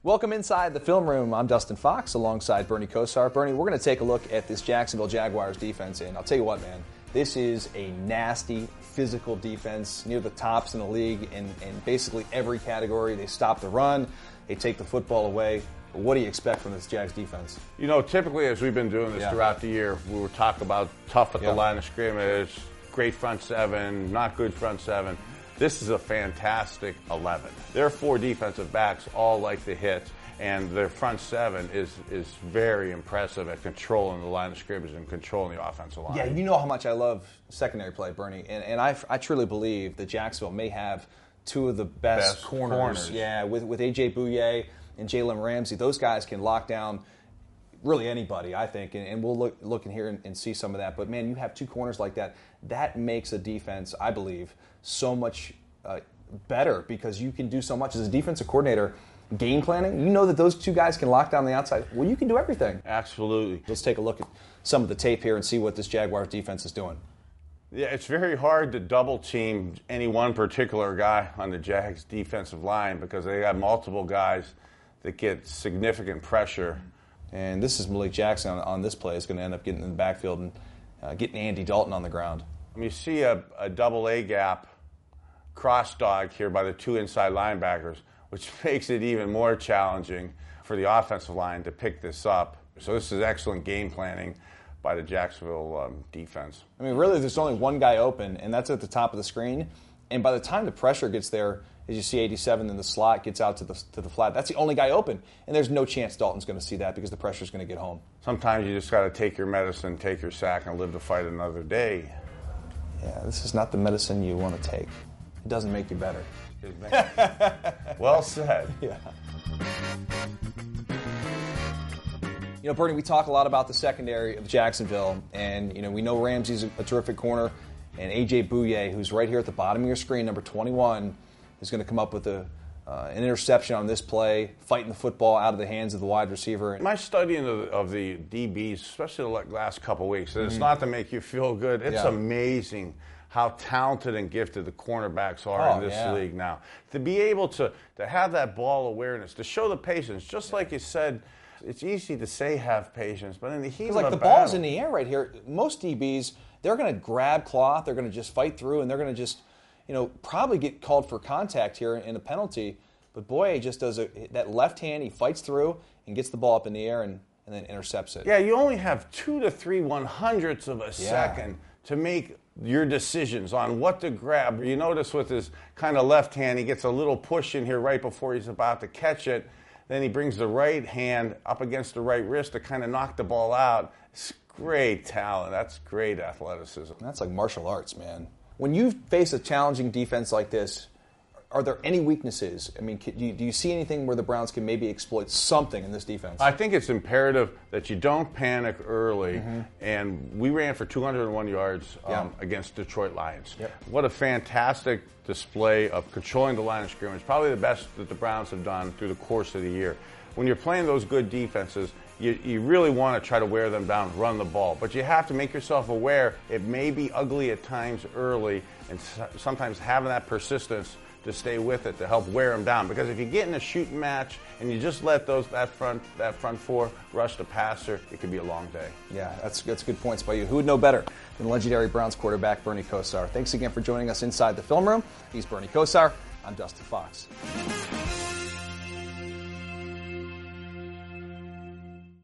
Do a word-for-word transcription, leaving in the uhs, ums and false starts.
Welcome inside the film room. I'm Dustin Fox alongside Bernie Kosar. Bernie, we're going to take a look at this Jacksonville Jaguars defense, and I'll tell you what, man, this is a nasty, physical defense, near the tops in the league in, in basically every category. They stop the run, they take the football away. What do you expect from this Jags defense? You know, typically as we've been doing this yeah. throughout the year, we were talking about tough at yeah. the line of scrimmage, great front seven, not good front seven. This is a fantastic eleven. Their four defensive backs all like to hit, and their front seven is is very impressive at controlling the line of scrimmage and controlling the offensive line. Yeah, you know how much I love secondary play, Bernie, and, and I, I truly believe that Jacksonville may have two of the best, best corners. corners. Yeah, with, with A J Bouye and Jalen Ramsey. Those guys can lock down really anybody, I think, and, and we'll look, look in here and, and see some of that. But, man, you have two corners like that. That makes a defense, I believe, so much uh, better because you can do so much. As a defensive coordinator, game planning, you know that those two guys can lock down the outside. Well, you can do everything. Absolutely. Let's take a look at some of the tape here and see what this Jaguars defense is doing. Yeah, it's very hard to double team any one particular guy on the Jags defensive line because they have multiple guys that get significant pressure. And this is Malik Jackson on, on this play is going to end up getting in the backfield and uh, getting Andy Dalton on the ground. You see a, a double A gap cross dog here by the two inside linebackers, which makes it even more challenging for the offensive line to pick this up. So this is excellent game planning by the Jacksonville um, defense. I mean, really, there's only one guy open, and that's at the top of the screen. And by the time the pressure gets there, as you see eighty-seven in the slot, gets out to the to the flat, that's the only guy open. And there's no chance Dalton's going to see that because the pressure's going to get home. Sometimes you just got to take your medicine, take your sack, and live to fight another day. Yeah, this is not the medicine you want to take. It doesn't make you better. Well said. Yeah. You know, Bernie, we talk a lot about the secondary of Jacksonville, and, you know, we know Ramsey's a, a terrific corner, and A J Bouye, who's right here at the bottom of your screen, number twenty-one, is going to come up with a, uh, an interception on this play, fighting the football out of the hands of the wide receiver. My studying of, of the D Bs, especially the last couple of weeks, and it's mm-hmm. not to make you feel good, it's yeah. amazing how talented and gifted the cornerbacks are oh, in this yeah. league now. To be able to, to have that ball awareness, to show the patience, just like you said, it's easy to say have patience, but in the heat of like a the battle, ball's in the air right here. Most D Bs, they're going to grab cloth, they're going to just fight through, and they're going to just, you know, probably get called for contact here and a penalty. But Bouye just does a, that left hand, he fights through and gets the ball up in the air and, and then intercepts it. Yeah, you only have two to three one hundredths of a yeah. second to make your decisions on what to grab. You notice with his kind of left hand, he gets a little push in here right before he's about to catch it. Then he brings the right hand up against the right wrist to kind of knock the ball out. It's great talent. That's great athleticism. That's like martial arts, man. When you face a challenging defense like this, are there any weaknesses? I mean, do you, do you see anything where the Browns can maybe exploit something in this defense? I think it's imperative that you don't panic early. Mm-hmm. And we ran for two hundred one yards um, yeah. against Detroit Lions. Yep. What a fantastic display of controlling the line of scrimmage. Probably the best that the Browns have done through the course of the year. When you're playing those good defenses, you, you really want to try to wear them down, run the ball. But you have to make yourself aware it may be ugly at times early, and sometimes having that persistence to stay with it to help wear them down. Because if you get in a shooting match and you just let those that front that front four rush the passer, it could be a long day. Yeah, that's that's good points by you. Who would know better than legendary Browns quarterback Bernie Kosar? Thanks again for joining us inside the film room. He's Bernie Kosar. I'm Dustin Fox.